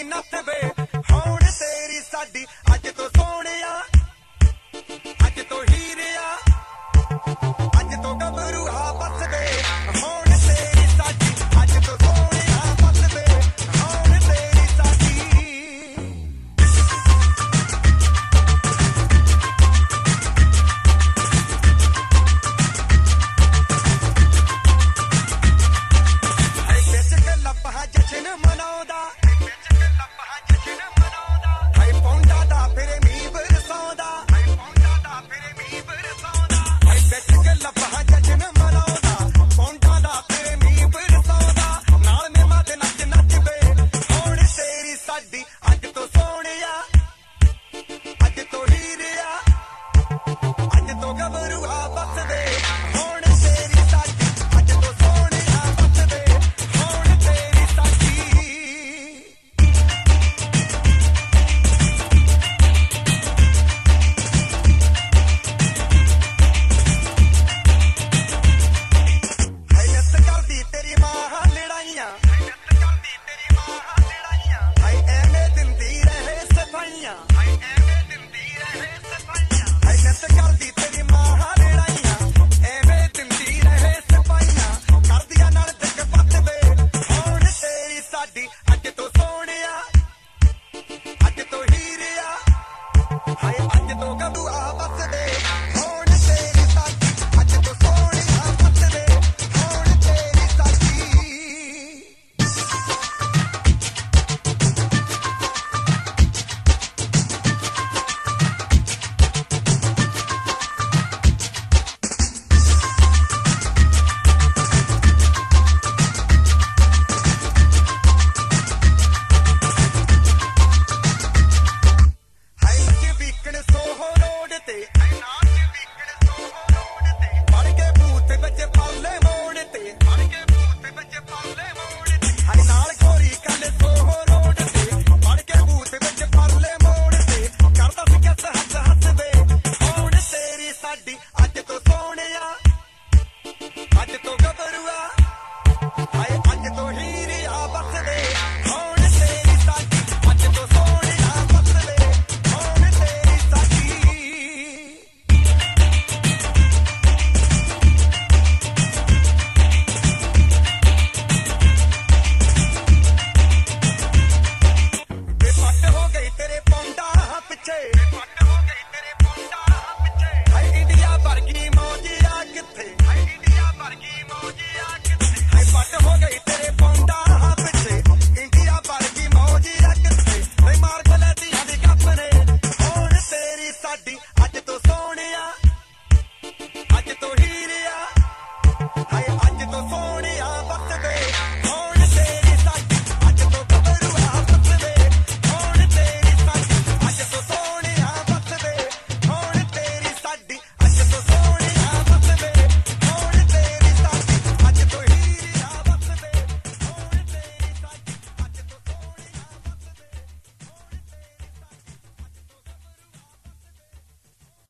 ਨੱਚ ਵੇ ਹੁਣ ਤੇਰੀ ਸਾਡੀ ਅੱਜ ਤੋਂ ਸੋਹਣਿਆ ਅੱਜ ਤੋਂ ਹੀਰਿਆ ਅੱਜ ਤੋਂ ਗੱਭਰੂਆ ਬਸ ਵੇ ਹੁਣ ਤੇਰੀ ਸਾਡੀ ਅੱਜ ਤੋਂ ਸੋਹਣਿਆ ਬਸ ਵੇ ਹੁਣ ਤੇਰੀ ਸਾਡੀ ਜਸ਼ਨ ਮਨਾਉਂਦਾ ਹਾਏ ਪੌਂਡਾ ਦਾ ਫਿਰ ਮੀਂਹ ਬਰਸਾਉਂਦਾ ਹਾਏ ਬੈਠ ਕੇ ਲੱਭਾ ਜਸ਼ਨ ਮਨਾਉਂਦਾ ਪੌਂਡਾ ਦਾ ਫਿਰ ਮੀਂਹ ਬਰਸਾਉਂਦਾ ਨਾਲ ਮੇਮਾ ਤੇ ਨੱਚ ਨੱਚ ਵੇ ਹੁਣ ਤੇਰੀ ਸਾਡੀ ਅੱਜ ਤੋਂ ਸੋਹਣਿਆ ਅੱਜ ਤੋਂ ਹੀਰਿਆ ਅੱਜ ਤੋਂ ਗੱਭਰੂਆ ਬਸ ਵੇ ਹੁਣ ਤੇਰੀ ਸਾਡੀ ਅੱਜ ਤੋਂ ਸੋਹਣਿਆ ਬਸ ਵੇ ਹੁਣ ਤੇਰੀ ਤੇਰੀ ਮਾਂ ਲੜਾਈਆਂ ਹਾਏ ਐਵੇਂ ਦਿੰਦੀ ਰਹੇ ਸਫਾਈਆਂ ਹਾਏ ਨੱਤ ਕਰਦੀ ਤੇਰੀ ਮਾਂ ਲੜਾਈਆਂ ਐਵੇਂ ਦਿੰਦੀ ਰਹੇ ਸਫਾਈਆਂ ਕਰਦੀਆਂ ਨਾਲ ਦਿੱਕ ਪੱਤ ਵੇ ਹੁਣ ਤੇਰੀ ਸਾਡੀ ਅੱਜ ਤੋਂ ਸੋਹਣਿਆ ਅੱਜ ਤੋਂ ਹੀਰਿਆ ਹਾਏ ਅੱਜ ਤੋਂ ਗੱਭਰੂਆ ਬਸ ਵੇ ਹੁਣ ਤੇਰੀ ਸਾਡੀ ਅੱਜ ਤੋਂ ਸੋਹਣਿਆ ਬਸ ਵੇ ਹੁਣ ਤੇਰੀ ਸਾਡੀ ਹਾਏ ਨੱਚ ਵੀਕਣ ਸੋਹੋ ਰੋਡ ਤੇ ਵੜ ਕੇ ਬੂਥ ਵਿੱਚ ਪਾਲੇ ਮੋੜ ਤੇ